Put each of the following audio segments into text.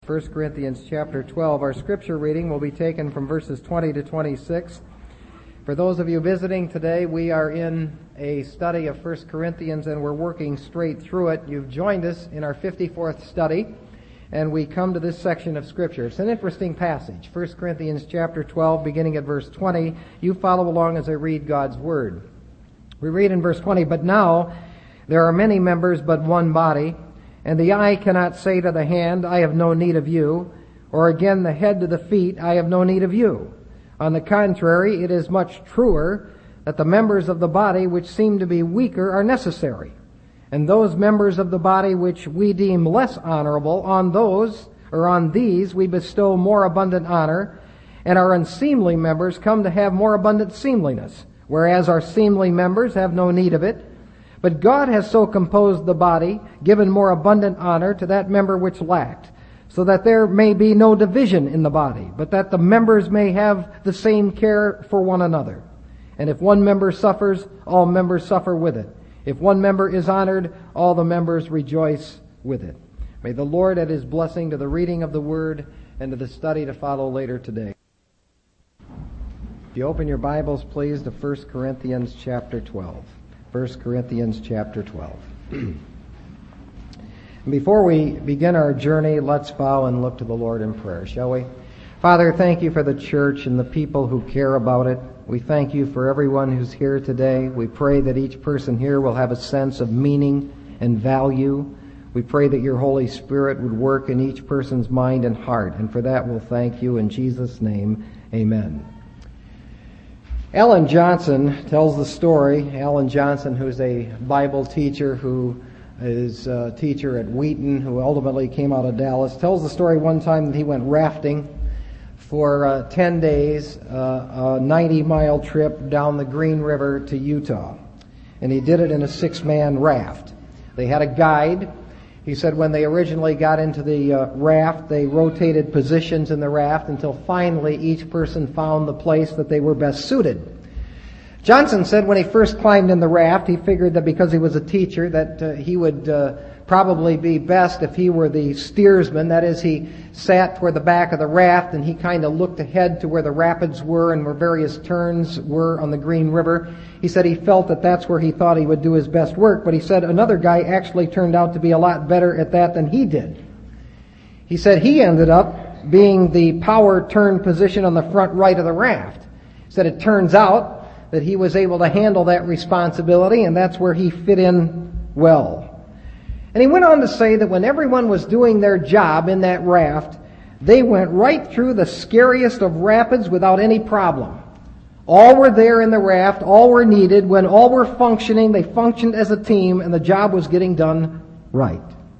1 Corinthians chapter 12. Our scripture reading will be taken from verses 20 to 26. For those of you visiting today, we are in a study of 1 Corinthians and we're working straight through it. You've joined us in our 54th study and we come to this section of scripture. It's an interesting passage. 1 Corinthians chapter 12 beginning at verse 20. You follow along as I read God's word. We read in verse 20, "But now there are many members but one body, and the eye cannot say to the hand, I have no need of you, or again the head to the feet, I have no need of you. On the contrary, it is much truer that the members of the body which seem to be weaker are necessary. And those members of the body which we deem less honorable, on these we bestow more abundant honor, and our unseemly members come to have more abundant seemliness, whereas our seemly members have no need of it. But God has so composed the body, given more abundant honor to that member which lacked, so that there may be no division in the body, but that the members may have the same care for one another. And if one member suffers, all members suffer with it. If one member is honored, all the members rejoice with it." May the Lord add His blessing to the reading of the Word and to the study to follow later today. If you open your Bibles, please, to 1 Corinthians chapter 12. 1 Corinthians chapter 12. Before we begin our journey, let's bow and look to the Lord in prayer, shall we? Father, thank you for the church and the people who care about it. We thank you for everyone who's here today. We pray that each person here will have a sense of meaning and value. We pray that your Holy Spirit would work in each person's mind and heart, and for that we'll thank you in Jesus' name. Amen. Alan Johnson tells the story. Alan Johnson, who's a Bible teacher, who is a teacher at Wheaton, who ultimately came out of Dallas, tells the story one time that he went rafting for 10 days, a 90-mile trip down the Green River to Utah. And he did it in a 6-man raft. They had a guide. He said when they originally got into the raft, they rotated positions in the raft until finally each person found the place that they were best suited. Johnson said when he first climbed in the raft, he figured that because he was a teacher that he would probably be best if he were the steersman. That is, he sat toward the back of the raft and he kind of looked ahead to where the rapids were and where various turns were on the Green River. He said he felt that that's where he thought he would do his best work, but he said another guy actually turned out to be a lot better at that than he did. He said he ended up being the power turn position on the front right of the raft. He said it turns out that he was able to handle that responsibility, and that's where he fit in well. And he went on to say that when everyone was doing their job in that raft, they went right through the scariest of rapids without any problem. All were there in the raft, all were needed. When all were functioning, they functioned as a team, and the job was getting done right.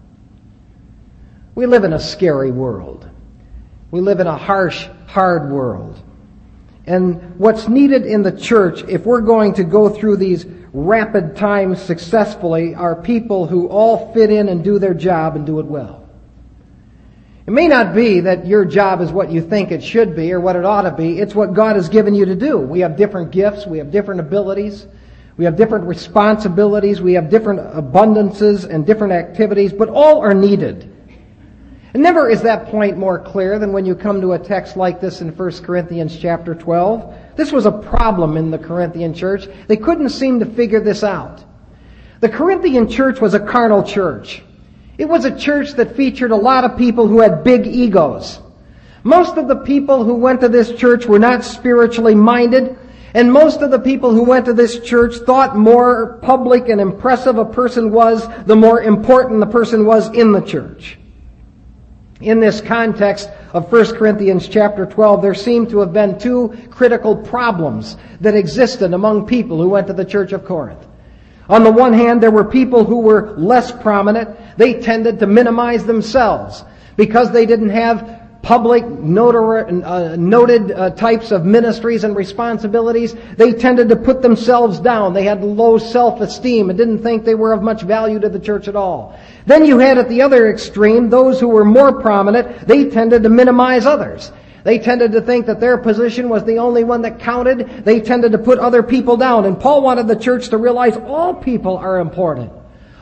We live in a scary world. We live in a harsh, hard world. And what's needed in the church, if we're going to go through these rapid times successfully, are people who all fit in and do their job and do it well. It may not be that your job is what you think it should be or what it ought to be. It's what God has given you to do. We have different gifts. We have different abilities. We have different responsibilities. We have different abundances and different activities, but all are needed. And never is that point more clear than when you come to a text like this in 1 Corinthians chapter 12. This was a problem in the Corinthian church. They couldn't seem to figure this out. The Corinthian church was a carnal church. It was a church that featured a lot of people who had big egos. Most of the people who went to this church were not spiritually minded, and most of the people who went to this church thought more public and impressive a person was, the more important the person was in the church. In this context of 1 Corinthians chapter 12, there seem to have been two critical problems that existed among people who went to the church of Corinth. On the one hand, there were people who were less prominent. They tended to minimize themselves because they didn't have public, noted types of ministries and responsibilities. They tended to put themselves down. They had low self-esteem and didn't think they were of much value to the church at all. Then you had at the other extreme, those who were more prominent. They tended to minimize others. They tended to think that their position was the only one that counted. They tended to put other people down. And Paul wanted the church to realize all people are important.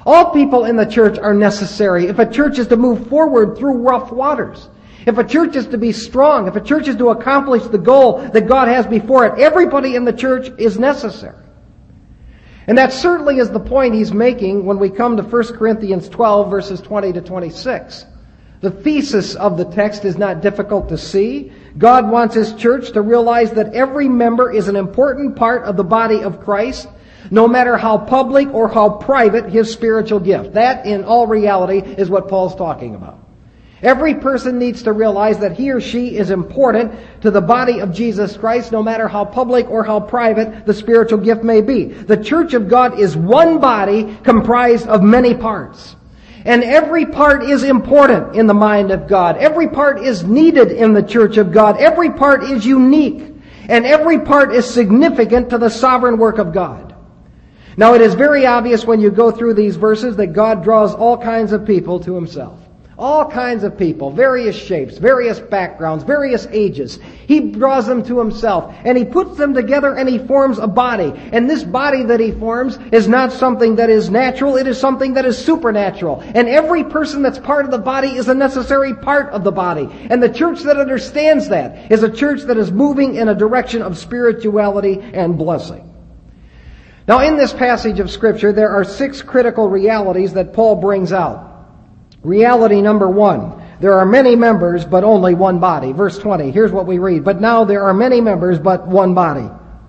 All people in the church are necessary if a church is to move forward through rough waters. If a church is to be strong, if a church is to accomplish the goal that God has before it, everybody in the church is necessary. And that certainly is the point he's making when we come to 1 Corinthians 12, verses 20 to 26. The thesis of the text is not difficult to see. God wants His church to realize that every member is an important part of the body of Christ, no matter how public or how private his spiritual gift. That, in all reality, is what Paul's talking about. Every person needs to realize that he or she is important to the body of Jesus Christ, no matter how public or how private the spiritual gift may be. The church of God is one body comprised of many parts. And every part is important in the mind of God. Every part is needed in the church of God. Every part is unique. And every part is significant to the sovereign work of God. Now, it is very obvious when you go through these verses that God draws all kinds of people to Himself. All kinds of people, various shapes, various backgrounds, various ages. He draws them to Himself, and He puts them together, and He forms a body. And this body that He forms is not something that is natural, it is something that is supernatural. And every person that's part of the body is a necessary part of the body. And the church that understands that is a church that is moving in a direction of spirituality and blessing. Now, in this passage of Scripture, there are 6 critical realities that Paul brings out. Reality number 1, there are many members, but only one body. Verse 20, here's what we read. But now there are many members, but one body.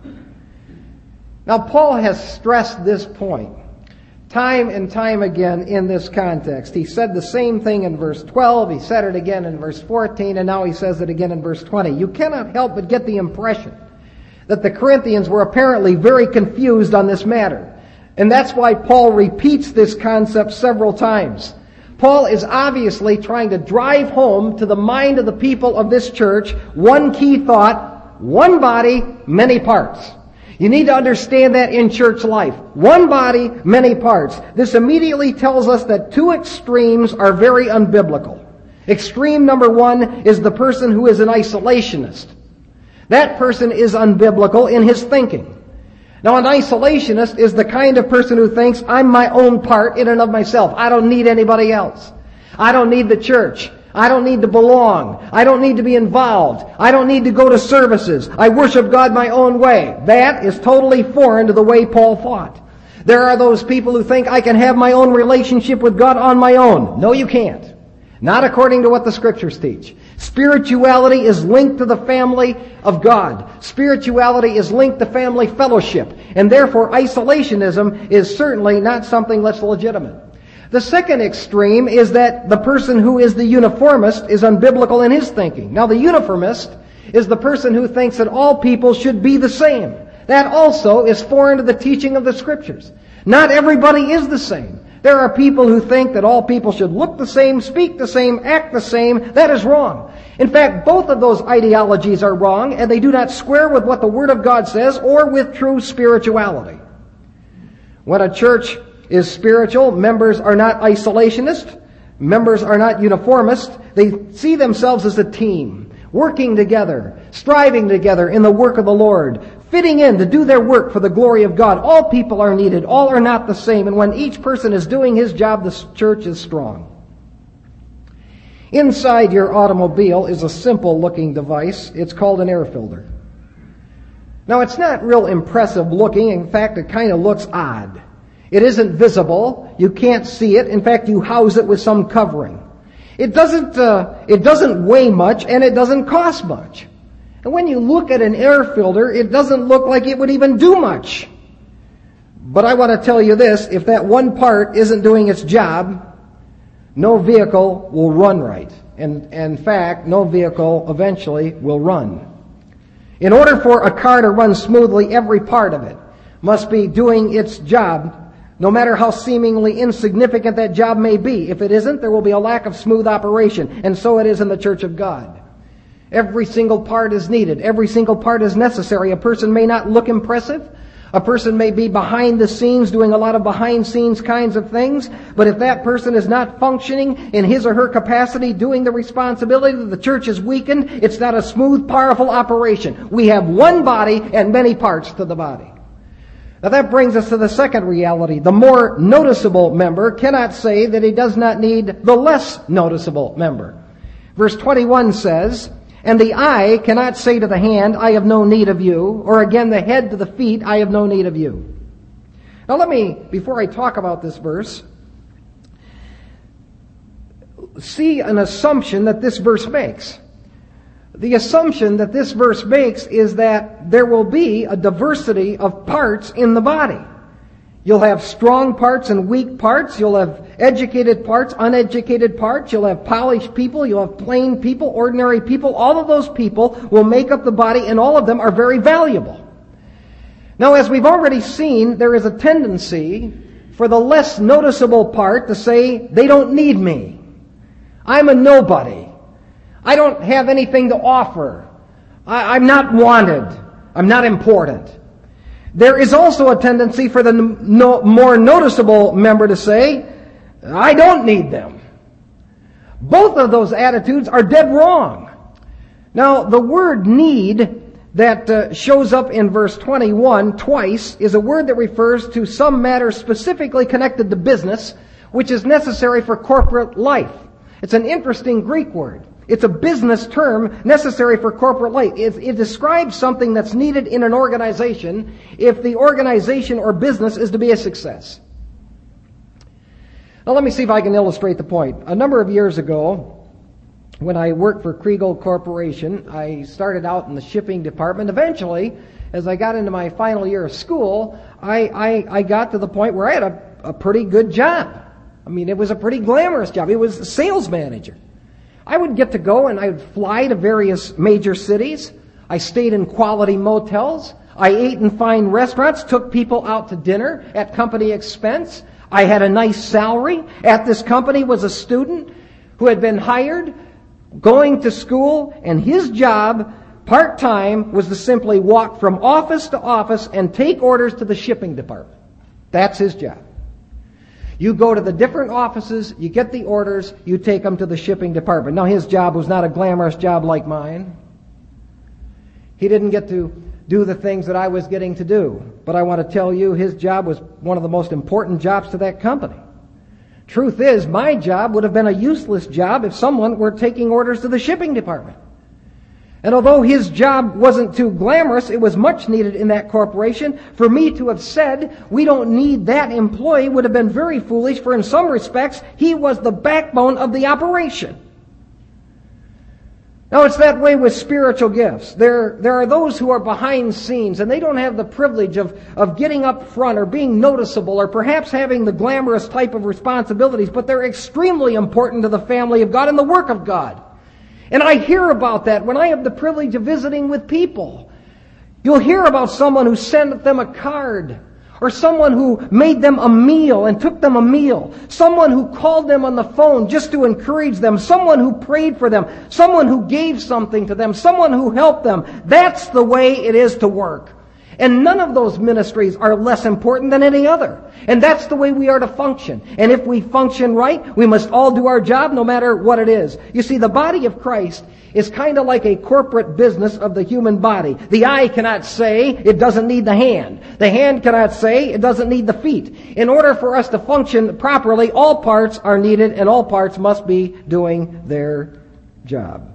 Now, Paul has stressed this point time and time again in this context. He said the same thing in verse 12, he said it again in verse 14, and now he says it again in verse 20. You cannot help but get the impression that the Corinthians were apparently very confused on this matter. And that's why Paul repeats this concept several times. Paul is obviously trying to drive home to the mind of the people of this church one key thought: one body, many parts. You need to understand that in church life. One body, many parts. This immediately tells us that 2 extremes are very unbiblical. Extreme number 1 is the person who is an isolationist. That person is unbiblical in his thinking. Now, an isolationist is the kind of person who thinks, I'm my own part in and of myself. I don't need anybody else. I don't need the church. I don't need to belong. I don't need to be involved. I don't need to go to services. I worship God my own way. That is totally foreign to the way Paul thought. There are those people who think I can have my own relationship with God on my own. No, you can't. Not according to what the Scriptures teach. Spirituality is linked to the family of God. Spirituality is linked to family fellowship. And therefore, isolationism is certainly not something that's legitimate. The second extreme is that the person who is the uniformist is unbiblical in his thinking. Now, the uniformist is the person who thinks that all people should be the same. That also is foreign to the teaching of the Scriptures. Not everybody is the same. There are people who think that all people should look the same, speak the same, act the same. That is wrong. In fact, both of those ideologies are wrong, and they do not square with what the Word of God says or with true spirituality. When a church is spiritual, members are not isolationists, members are not uniformists. They see themselves as a team, working together, striving together in the work of the Lord, fitting in to do their work for the glory of God. All people are needed. All are not the same. And when each person is doing his job, the church is strong. Inside your automobile is a simple-looking device. It's called an air filter. Now, it's not real impressive looking. In fact, it kind of looks odd. It isn't visible. You can't see it. In fact, you house it with some covering. It doesn't weigh much, and it doesn't cost much. And when you look at an air filter, it doesn't look like it would even do much. But I want to tell you this, if that one part isn't doing its job, no vehicle will run right. And in fact, no vehicle eventually will run. In order for a car to run smoothly, every part of it must be doing its job, no matter how seemingly insignificant that job may be. If it isn't, there will be a lack of smooth operation. And so it is in the church of God. Every single part is needed. Every single part is necessary. A person may not look impressive. A person may be behind the scenes doing a lot of behind scenes kinds of things. But if that person is not functioning in his or her capacity, doing the responsibility that the church is weakened, it's not a smooth, powerful operation. We have one body and many parts to the body. Now that brings us to the second reality. The more noticeable member cannot say that he does not need the less noticeable member. Verse 21 says, "And the eye cannot say to the hand, I have no need of you, or again the head to the feet, I have no need of you." Now let me, before I talk about this verse, see an assumption that this verse makes. The assumption that this verse makes is that there will be a diversity of parts in the body. You'll have strong parts and weak parts. You'll have educated parts, uneducated parts. You'll have polished people. You'll have plain people, ordinary people. All of those people will make up the body, and all of them are very valuable. Now, as we've already seen, there is a tendency for the less noticeable part to say, they don't need me. I'm a nobody. I don't have anything to offer. I'm not wanted. I'm not important. There is also a tendency for the more noticeable member to say, I don't need them. Both of those attitudes are dead wrong. Now, the word need that shows up in verse 21 twice is a word that refers to some matter specifically connected to business, which is necessary for corporate life. It's an interesting Greek word. It's a business term necessary for corporate life. It describes something that's needed in an organization if the organization or business is to be a success. Now let me see if I can illustrate the point. A number of years ago, when I worked for Kriegel Corporation, I started out in the shipping department. Eventually, as I got into my final year of school, I got to the point where I had a pretty good job. I mean, it was a pretty glamorous job. It was a sales manager. I would get to go and I would fly to various major cities. I stayed in quality motels. I ate in fine restaurants, took people out to dinner at company expense. I had a nice salary. At this company was a student who had been hired, going to school, and his job, part-time, was to simply walk from office to office and take orders to the shipping department. That's his job. You go to the different offices, you get the orders, you take them to the shipping department. Now, his job was not a glamorous job like mine. He didn't get to do the things that I was getting to do. But I want to tell you, his job was one of the most important jobs to that company. Truth is, my job would have been a useless job if someone were taking orders to the shipping department. And although his job wasn't too glamorous, it was much needed in that corporation. For me to have said, we don't need that employee, would have been very foolish, for in some respects, he was the backbone of the operation. Now, it's that way with spiritual gifts. There are those who are behind scenes, and they don't have the privilege of getting up front or being noticeable or perhaps having the glamorous type of responsibilities, but they're extremely important to the family of God and the work of God. And I hear about that when I have the privilege of visiting with people. You'll hear about someone who sent them a card, or someone who made them a meal and took them a meal, someone who called them on the phone just to encourage them, someone who prayed for them, someone who gave something to them, someone who helped them. That's the way it is to work. And none of those ministries are less important than any other. And that's the way we are to function. And if we function right, we must all do our job no matter what it is. You see, the body of Christ is kind of like a corporate business of the human body. The eye cannot say it doesn't need the hand. The hand cannot say it doesn't need the feet. In order for us to function properly, all parts are needed and all parts must be doing their job.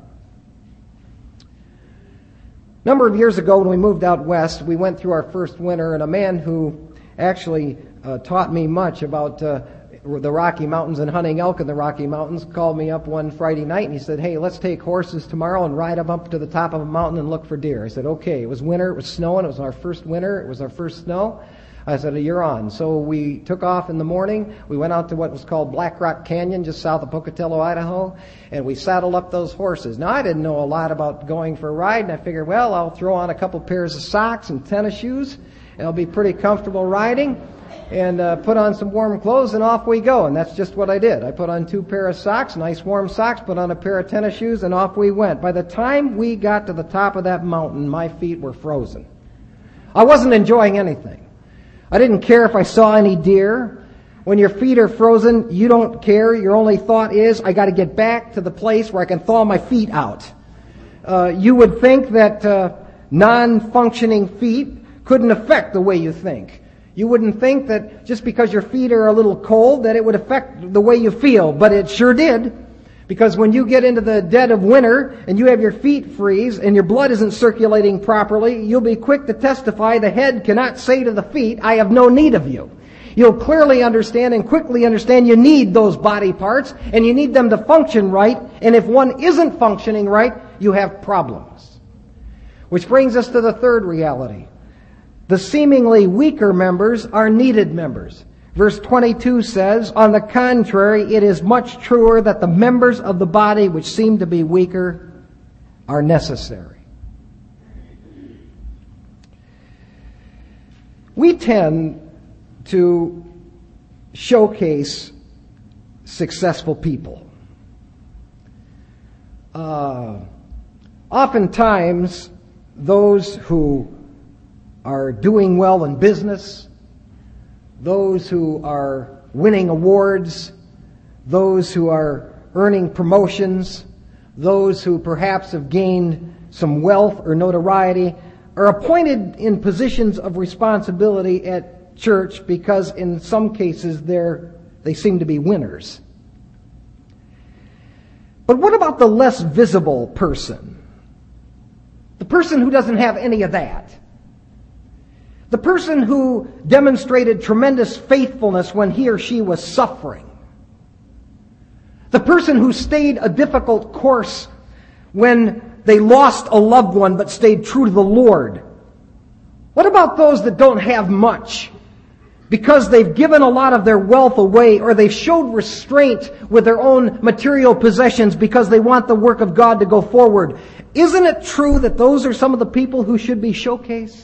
A number of years ago when we moved out west, we went through our first winter, and a man who actually taught me much about the Rocky Mountains and hunting elk in the Rocky Mountains called me up one Friday night and he said, "Hey, let's take horses tomorrow and ride them up to the top of a mountain and look for deer." I said, "Okay." It was winter, it was snowing, it was our first winter, it was our first snow. I said, "You're on." So we took off in the morning. We went out to what was called Black Rock Canyon, just south of Pocatello, Idaho, and we saddled up those horses. Now, I didn't know a lot about going for a ride, and I figured, well, I'll throw on a couple pairs of socks and tennis shoes, and I'll be pretty comfortable riding, and put on some warm clothes, and off we go. And that's just what I did. I put on 2 pairs of socks, nice warm socks, put on a pair of tennis shoes, and off we went. By the time we got to the top of that mountain, my feet were frozen. I wasn't enjoying anything. I didn't care if I saw any deer. When your feet are frozen, you don't care. Your only thought is, I got to get back to the place where I can thaw my feet out. You would think that non-functioning feet couldn't affect the way you think. You wouldn't think that just because your feet are a little cold that it would affect the way you feel, but it sure did. Because when you get into the dead of winter and you have your feet freeze and your blood isn't circulating properly, you'll be quick to testify the head cannot say to the feet, I have no need of you. You'll clearly understand and quickly understand you need those body parts and you need them to function right. And if one isn't functioning right, you have problems. Which brings us to the third reality. The seemingly weaker members are needed members. Verse 22 says, on the contrary, it is much truer that the members of the body which seem to be weaker are necessary. We tend to showcase successful people. Oftentimes, those who are doing well in business, those who are winning awards, those who are earning promotions, those who perhaps have gained some wealth or notoriety, are appointed in positions of responsibility at church because in some cases they seem to be winners. But what about the less visible person? The person who doesn't have any of that. The person who demonstrated tremendous faithfulness when he or she was suffering. The person who stayed a difficult course when they lost a loved one but stayed true to the Lord. What about those that don't have much because they've given a lot of their wealth away, or they've showed restraint with their own material possessions because they want the work of God to go forward? Isn't it true that those are some of the people who should be showcased?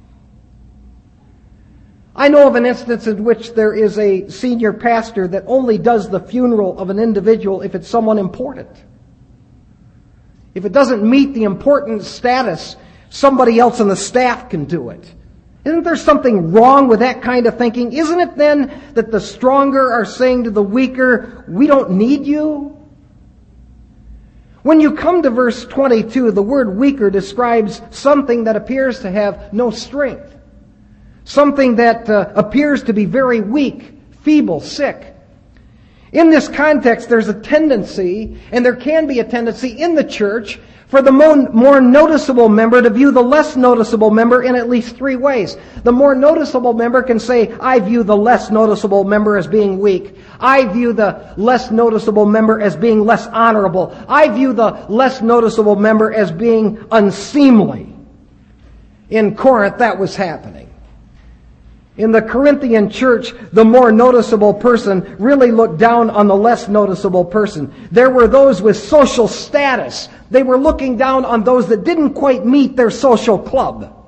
I know of an instance in which there is a senior pastor that only does the funeral of an individual if it's someone important. If it doesn't meet the important status, somebody else on the staff can do it. Isn't there something wrong with that kind of thinking? Isn't it then that the stronger are saying to the weaker, we don't need you? When you come to verse 22, the word weaker describes something that appears to have no strength. Something that appears to be very weak, feeble, sick. In this context, there's a tendency, and there can be a tendency in the church, for the more noticeable member to view the less noticeable member in at least three ways. The more noticeable member can say, I view the less noticeable member as being weak. I view the less noticeable member as being less honorable. I view the less noticeable member as being unseemly. In Corinth, that was happening. In the Corinthian church, the more noticeable person really looked down on the less noticeable person. There were those with social status. They were looking down on those that didn't quite meet their social club.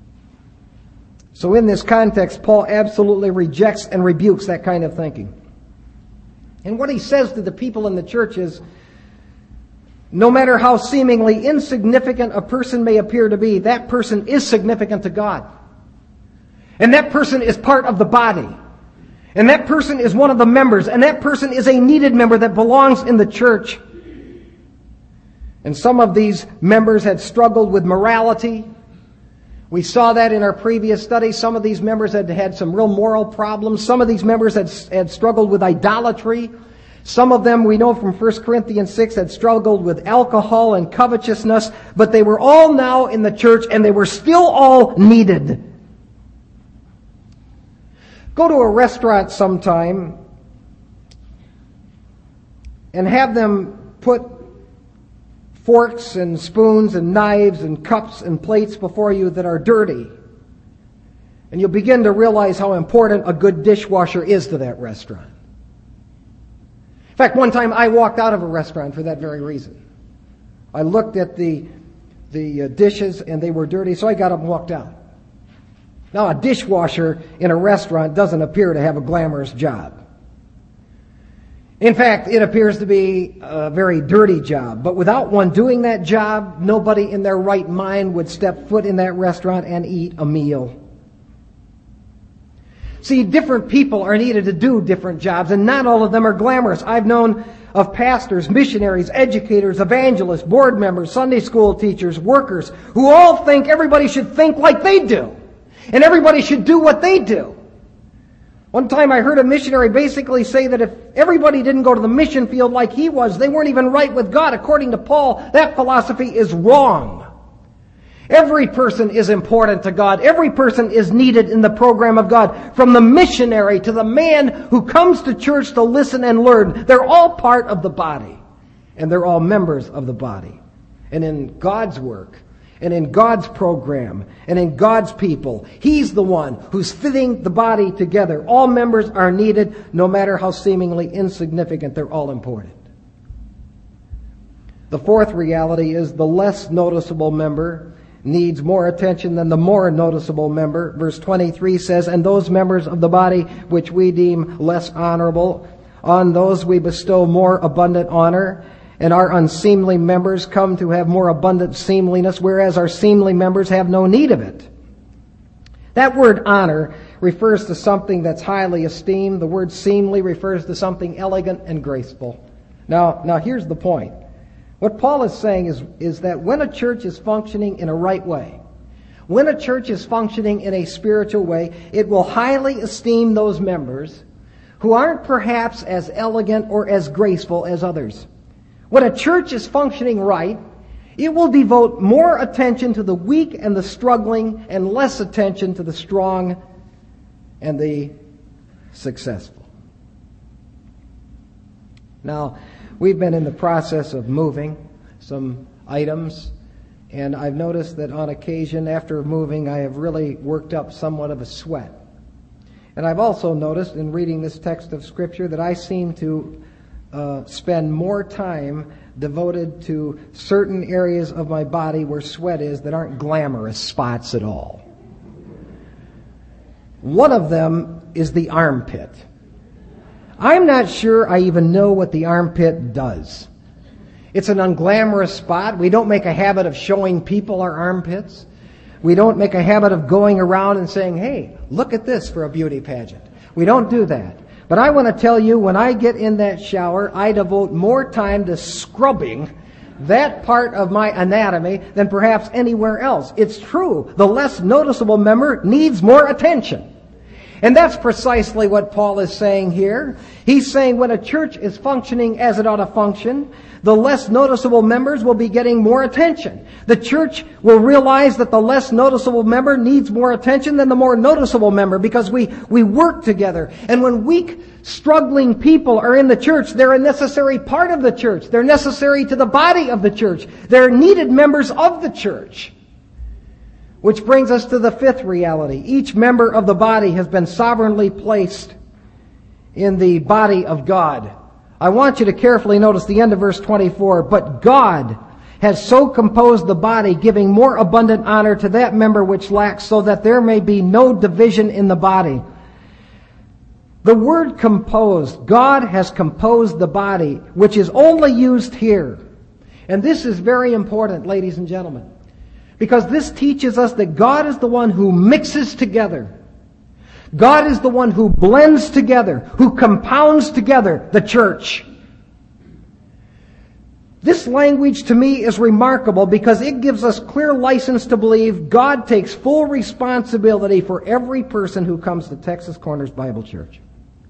So in this context, Paul absolutely rejects and rebukes that kind of thinking. And what he says to the people in the church is, no matter how seemingly insignificant a person may appear to be, that person is significant to God. And that person is part of the body. And that person is one of the members. And that person is a needed member that belongs in the church. And some of these members had struggled with morality. We saw that in our previous study. Some of these members had had some real moral problems. Some of these members had struggled with idolatry. Some of them, we know from 1 Corinthians 6, had struggled with alcohol and covetousness. But they were all now in the church, and they were still all needed. Go to a restaurant sometime and have them put forks and spoons and knives and cups and plates before you that are dirty. And you'll begin to realize how important a good dishwasher is to that restaurant. In fact, one time I walked out of a restaurant for that very reason. I looked at the dishes and they were dirty, so I got up and walked out. Now, a dishwasher in a restaurant doesn't appear to have a glamorous job. In fact, it appears to be a very dirty job. But without one doing that job, nobody in their right mind would step foot in that restaurant and eat a meal. See, different people are needed to do different jobs, and not all of them are glamorous. I've known of pastors, missionaries, educators, evangelists, board members, Sunday school teachers, workers, who all think everybody should think like they do. And everybody should do what they do. One time I heard a missionary basically say that if everybody didn't go to the mission field like he was, they weren't even right with God. According to Paul, that philosophy is wrong. Every person is important to God. Every person is needed in the program of God. From the missionary to the man who comes to church to listen and learn. They're all part of the body. And they're all members of the body. And in God's work, and in God's program, and in God's people, He's the one who's fitting the body together. All members are needed, no matter how seemingly insignificant. They're all important. The fourth reality is the less noticeable member needs more attention than the more noticeable member. Verse 23 says, "And those members of the body which we deem less honorable, on those we bestow more abundant honor. And our unseemly members come to have more abundant seemliness, whereas our seemly members have no need of it." That word honor refers to something that's highly esteemed. The word seemly refers to something elegant and graceful. Now here's the point. What Paul is saying is that when a church is functioning in a right way, when a church is functioning in a spiritual way, it will highly esteem those members who aren't perhaps as elegant or as graceful as others. When a church is functioning right, it will devote more attention to the weak and the struggling and less attention to the strong and the successful. Now, we've been in the process of moving some items, and I've noticed that on occasion after moving I have really worked up somewhat of a sweat. And I've also noticed in reading this text of Scripture that I seem to spend more time devoted to certain areas of my body where sweat is that aren't glamorous spots at all. One of them is the armpit. I'm not sure I even know what the armpit does. It's an unglamorous spot. We don't make a habit of showing people our armpits. We don't make a habit of going around and saying, "Hey, look at this," for a beauty pageant. We don't do that. But I want to tell you, when I get in that shower, I devote more time to scrubbing that part of my anatomy than perhaps anywhere else. It's true. The less noticeable member needs more attention. And that's precisely what Paul is saying here. He's saying when a church is functioning as it ought to function, the less noticeable members will be getting more attention. The church will realize that the less noticeable member needs more attention than the more noticeable member, because we work together. And when weak, struggling people are in the church, they're a necessary part of the church. They're necessary to the body of the church. They're needed members of the church. Which brings us to the fifth reality. Each member of the body has been sovereignly placed in the body of God. I want you to carefully notice the end of verse 24. "But God has so composed the body, giving more abundant honor to that member which lacks, so that there may be no division in the body." The word composed, God has composed the body, which is only used here. And this is very important, ladies and gentlemen, because this teaches us that God is the one who mixes together. God is the one who blends together, who compounds together the church. This language to me is remarkable because it gives us clear license to believe God takes full responsibility for every person who comes to Texas Corners Bible Church.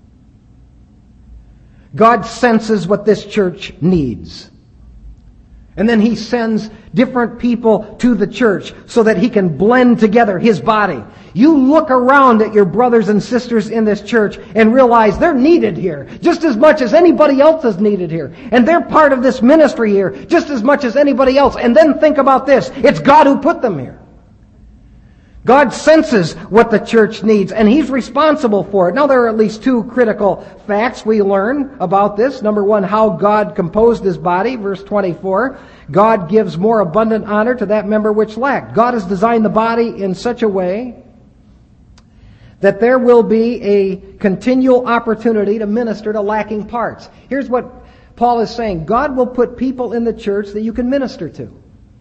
God senses what this church needs. And then He sends different people to the church so that He can blend together His body. You look around at your brothers and sisters in this church and realize they're needed here just as much as anybody else is needed here. And they're part of this ministry here just as much as anybody else. And then think about this. It's God who put them here. God senses what the church needs, and He's responsible for it. Now, there are at least two critical facts we learn about this. Number one, how God composed His body. Verse 24, God gives more abundant honor to that member which lacked. God has designed the body in such a way that there will be a continual opportunity to minister to lacking parts. Here's what Paul is saying. God will put people in the church that you can minister to.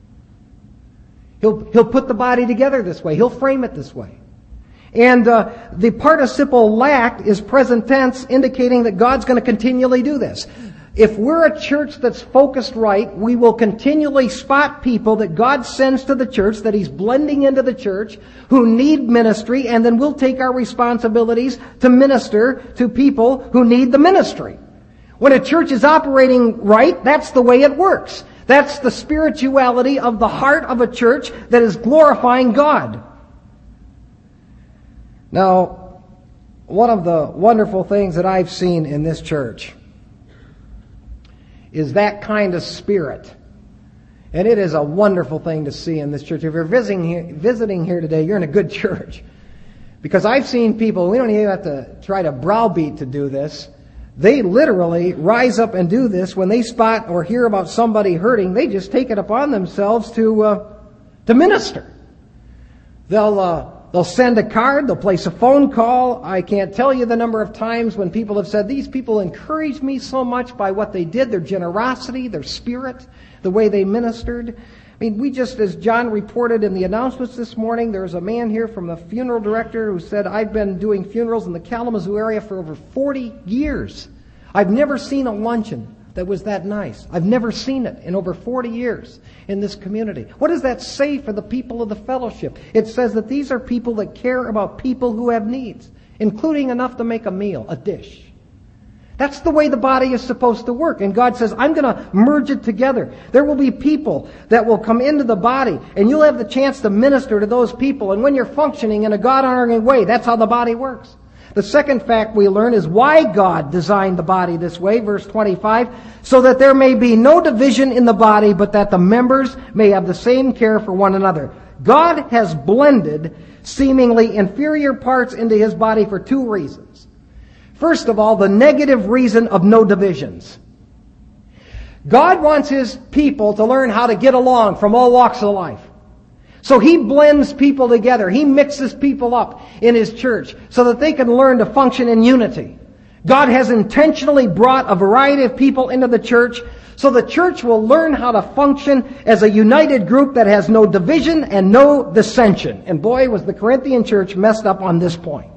He'll put the body together this way. He'll frame it this way. And the participle lacked is present tense, indicating that God's going to continually do this. If we're a church that's focused right, we will continually spot people that God sends to the church, that He's blending into the church, who need ministry, and then we'll take our responsibilities to minister to people who need the ministry. When a church is operating right, that's the way it works. That's the spirituality of the heart of a church that is glorifying God. Now, one of the wonderful things that I've seen in this church is that kind of spirit. And it is a wonderful thing to see in this church. If you're visiting here today, you're in a good church. Because I've seen people, we don't even have to try to browbeat to do this. They literally rise up and do this when they spot or hear about somebody hurting. They just take it upon themselves to minister. They'll send a card. They'll place a phone call. I can't tell you the number of times when people have said, these people encouraged me so much by what they did, their generosity, their spirit, the way they ministered. I mean, we just, as John reported in the announcements this morning, there was a man here from the funeral director who said, I've been doing funerals in the Kalamazoo area for over 40 years. I've never seen a luncheon that was that nice. I've never seen it in over 40 years in this community. What does that say for the people of the fellowship? It says that these are people that care about people who have needs, including enough to make a meal, a dish. That's the way the body is supposed to work. And God says, I'm going to merge it together. There will be people that will come into the body, and you'll have the chance to minister to those people. And when you're functioning in a God-honoring way, that's how the body works. The second fact we learn is why God designed the body this way, verse 25, so that there may be no division in the body, but that the members may have the same care for one another. God has blended seemingly inferior parts into His body for two reasons. First of all, the negative reason of no divisions. God wants His people to learn how to get along from all walks of life. So He blends people together. He mixes people up in His church so that they can learn to function in unity. God has intentionally brought a variety of people into the church so the church will learn how to function as a united group that has no division and no dissension. And boy, was the Corinthian church messed up on this point.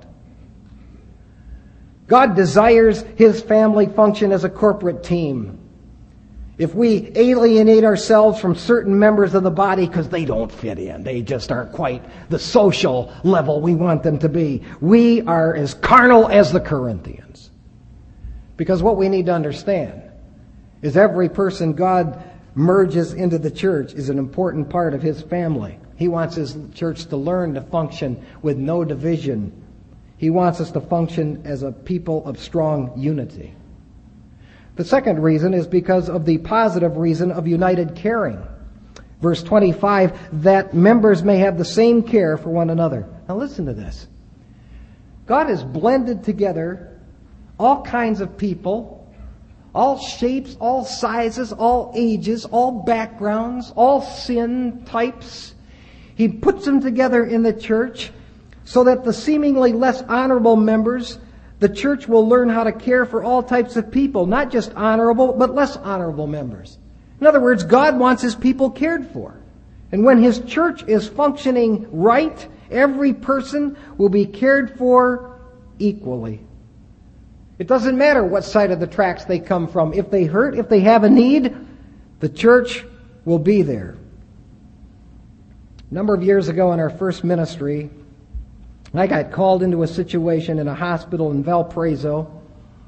God desires His family function as a corporate team. If we alienate ourselves from certain members of the body because they don't fit in, they just aren't quite the social level we want them to be, we are as carnal as the Corinthians. Because what we need to understand is every person God merges into the church is an important part of His family. He wants His church to learn to function with no division. He wants us to function as a people of strong unity. The second reason is because of the positive reason of united caring. Verse 25, that members may have the same care for one another. Now listen to this. God has blended together all kinds of people, all shapes, all sizes, all ages, all backgrounds, all sin types. He puts them together in the church so that the seemingly less honorable members, the church will learn how to care for all types of people, not just honorable, but less honorable members. In other words, God wants His people cared for. And when His church is functioning right, every person will be cared for equally. It doesn't matter what side of the tracks they come from. If they hurt, if they have a need, the church will be there. A number of years ago in our first ministry, I got called into a situation in a hospital in Valparaiso.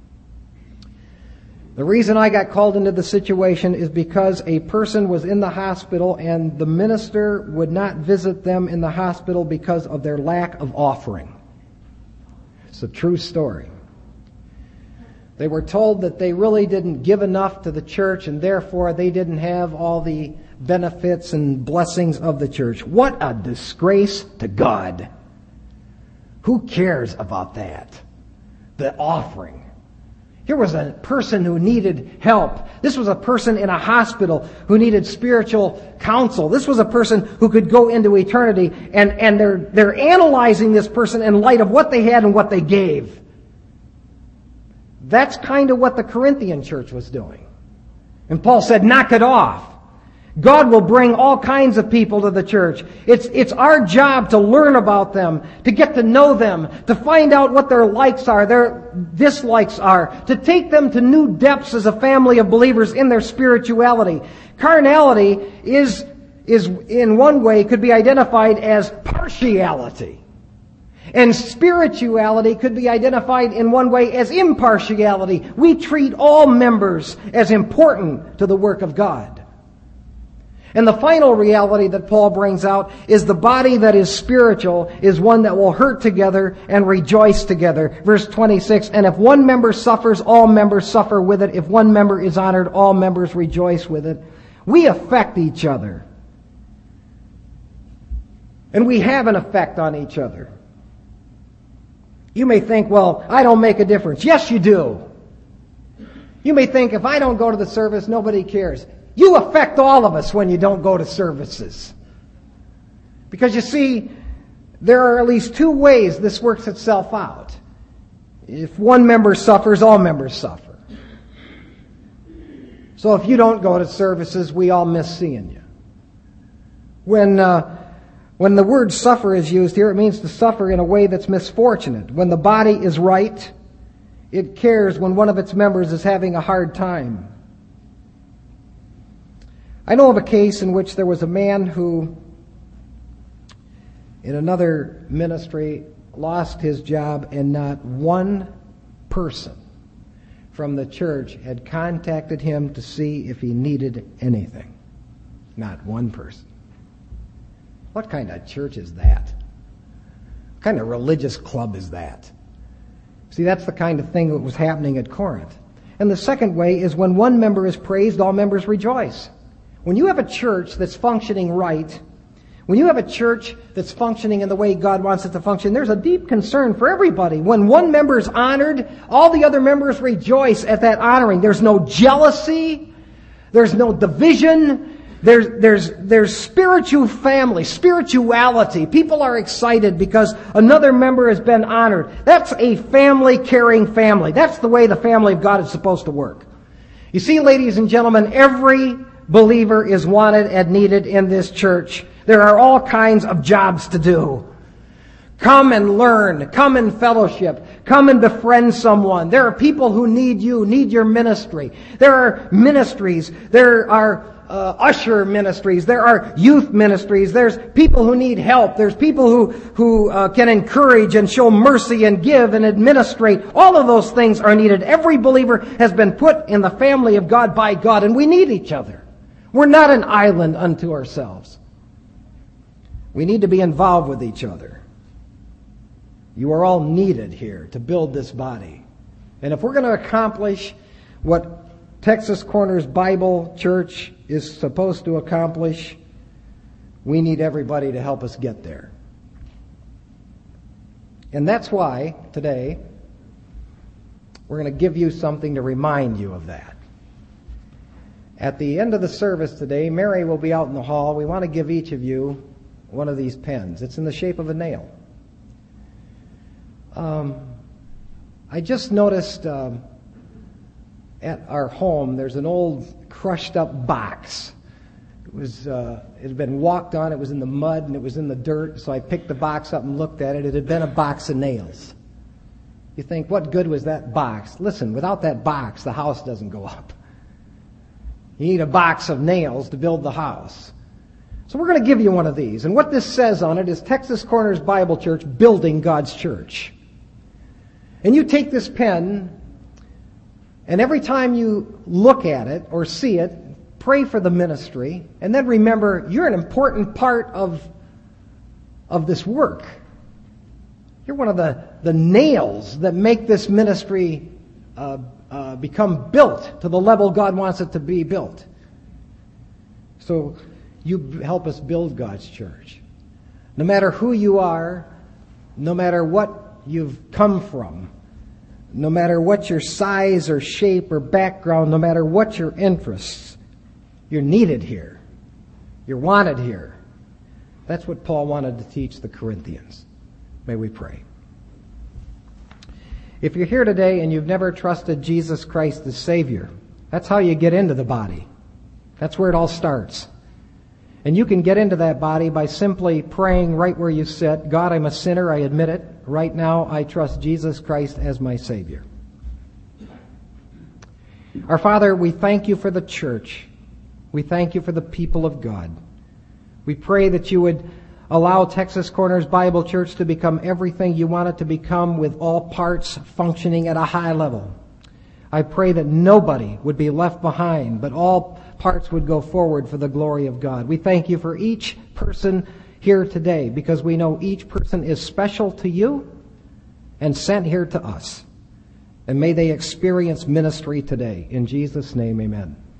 The reason I got called into the situation is because a person was in the hospital and the minister would not visit them in the hospital because of their lack of offering. It's a true story. They were told that they really didn't give enough to the church and therefore they didn't have all the benefits and blessings of the church. What a disgrace to God. Who cares about that? The offering. Here was a person who needed help. This was a person in a hospital who needed spiritual counsel. This was a person who could go into eternity, and they're analyzing this person in light of what they had and what they gave. That's kind of what the Corinthian church was doing. And Paul said, knock it off. God will bring all kinds of people to the church. It's our job to learn about them, to get to know them, to find out what their likes are, their dislikes are, to take them to new depths as a family of believers in their spirituality. Carnality is in one way could be identified as partiality. And spirituality could be identified in one way as impartiality. We treat all members as important to the work of God. And the final reality that Paul brings out is the body that is spiritual is one that will hurt together and rejoice together. Verse 26, and if one member suffers, all members suffer with it. If one member is honored, all members rejoice with it. We affect each other. And we have an effect on each other. You may think, well, I don't make a difference. Yes, you do. You may think, if I don't go to the service, nobody cares. You affect all of us when you don't go to services. Because you see, there are at least two ways this works itself out. If one member suffers, all members suffer. So if you don't go to services, we all miss seeing you. When the word suffer is used here, it means to suffer in a way that's misfortunate. When the body is right, it cares when one of its members is having a hard time. I know of a case in which there was a man who, in another ministry, lost his job, and not one person from the church had contacted him to see if he needed anything. Not one person. What kind of church is that? What kind of religious club is that? See, that's the kind of thing that was happening at Corinth. And the second way is when one member is praised, all members rejoice. When you have a church that's functioning right, when you have a church that's functioning in the way God wants it to function, there's a deep concern for everybody. When one member is honored, all the other members rejoice at that honoring. There's no jealousy. There's no division. There's spiritual family, spirituality. People are excited because another member has been honored. That's a family caring family. That's the way the family of God is supposed to work. You see, ladies and gentlemen, every believer is wanted and needed in this church. There are all kinds of jobs to do. Come and learn. Come and fellowship. Come and befriend someone. There are people who need you, need your ministry. There are ministries. There are usher ministries. There are youth ministries. There's people who need help. There's people who can encourage and show mercy and give and administrate. All of those things are needed. Every believer has been put in the family of God by God, and we need each other. We're not an island unto ourselves. We need to be involved with each other. You are all needed here to build this body. And if we're going to accomplish what Texas Corners Bible Church is supposed to accomplish, we need everybody to help us get there. And that's why today we're going to give you something to remind you of that. At the end of the service today, Mary will be out in the hall. We want to give each of you one of these pens. It's in the shape of a nail. I just noticed at our home there's an old crushed up box. It had been walked on. It was in the mud and it was in the dirt. So I picked the box up and looked at it. It had been a box of nails. You think, what good was that box? Listen, without that box, the house doesn't go up. You need a box of nails to build the house. So we're going to give you one of these. And what this says on it is Texas Corners Bible Church building God's church. And you take this pen, and every time you look at it or see it, pray for the ministry, and then remember you're an important part of this work. You're one of the nails that make this ministry become built to the level God wants it to be built. So you help us build God's church. No matter who you are, no matter what you've come from, no matter what your size or shape or background, no matter what your interests, you're needed here. You're wanted here. That's what Paul wanted to teach the Corinthians. May we pray. If you're here today and you've never trusted Jesus Christ as Savior, that's how you get into the body. That's where it all starts. And you can get into that body by simply praying right where you sit. God, I'm a sinner. I admit it. Right now, I trust Jesus Christ as my Savior. Our Father, we thank you for the church. We thank you for the people of God. We pray that you would allow Texas Corners Bible Church to become everything you want it to become, with all parts functioning at a high level. I pray that nobody would be left behind, but all parts would go forward for the glory of God. We thank you for each person here today, because we know each person is special to you and sent here to us. And may they experience ministry today. In Jesus' name, amen.